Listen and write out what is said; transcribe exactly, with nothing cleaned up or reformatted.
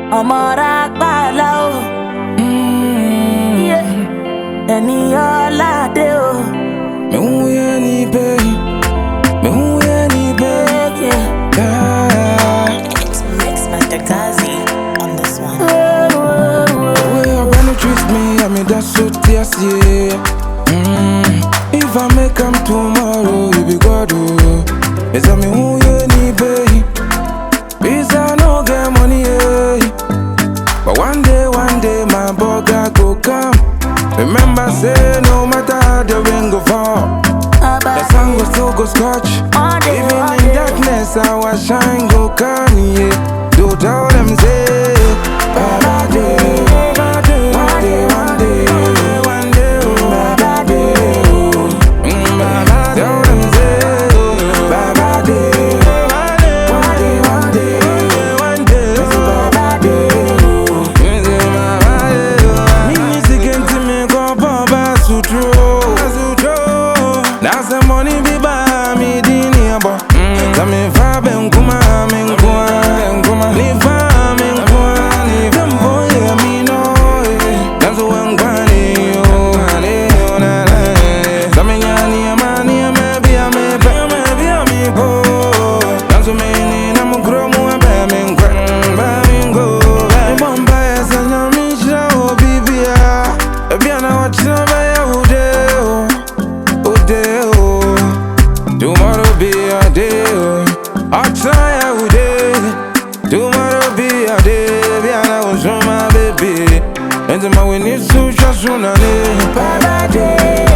Amara Palo, yeah, any all deo. Me who any pay, me who any pay, yeah. Mix Master Gazi on this one. The way your body treats me, I mean that's so tears, yeah. Mm. If I make come tomorrow, you be God, oh. It's a me who any pay. Visa no get money, yeah. But one day, one day, my burger go come. Remember, say no matter how the rain go fall, the sun go still go scotch. Even in darkness, our shine go come, yeah. Do tell them say, Baba day, Baba day, one day, one day, one day, oh, Baba day, oh, mm, Baba day. Tell them say, Baba day, one day, one day, one day, oh, Baba day, oh, Baba day. Me music into me go Baba Sutro, that's the money be by me dini abo. Tell me five and kuma me kuma, kuma ni five me kuma ni five boy me no. That's the one gani yo, gani yo na na. Tell me yani amani me be a me be me be a me bo. That's me ni na mo grow mo be me nkwa be me go. Me bomba ya sanya mi shira o bibia. Ebi ana watch no be ya ude o, ude o. Tomorrow be a day, oh. I'll try every day. Tomorrow be a day, be a na was my baby. And the man we need to just run on it. Baba day.